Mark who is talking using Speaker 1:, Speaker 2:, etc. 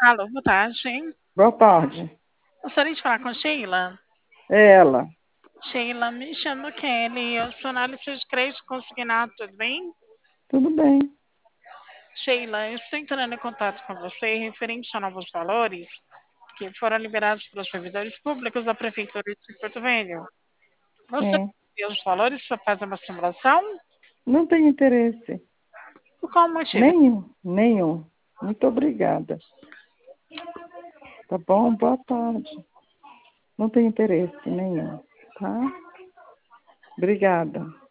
Speaker 1: Alô, boa tarde.
Speaker 2: Boa tarde.
Speaker 1: Gostaria de falar com a Sheila.
Speaker 2: É ela.
Speaker 1: Sheila, me chamo Kelly, eu sou analista de crédito consignado, tudo bem?
Speaker 2: Tudo bem.
Speaker 1: Sheila, eu estou entrando em contato com você referente a novos valores que foram liberados pelos servidores públicos da Prefeitura de Porto Velho. Você
Speaker 2: Sim.
Speaker 1: viu os valores para fazer uma simulação?
Speaker 2: Não tenho interesse.
Speaker 1: Por qual motivo?
Speaker 2: Nenhum, nenhum. Muito obrigada. Tá bom? Boa tarde. Não tenho interesse nenhum, tá? Obrigada.